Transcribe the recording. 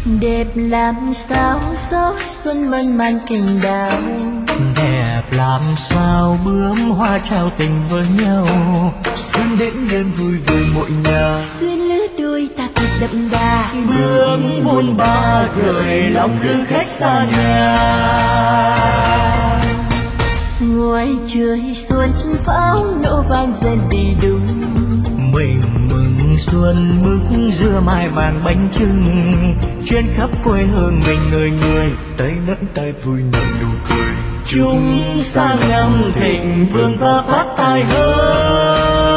Đẹp làm sao gió xuân mơn man cành đào, đẹp làm sao bướm hoa trao tình với nhau. xuân đến đêm vui với mỗi nhà, xuyên lứa đôi ta thật đậm đà. Bướm buôn ba gửi lòng lữ khách xa nhà. Ngoài trời xuân pháo nổ vang dần đi đúng, Mình mừng xuân mừng dưa mai vàng bánh chưng. Trên khắp quê hương mình người người tay nắm tay vui nở nụ cười. chúng sang năm thịnh vượng và phát tài hơn.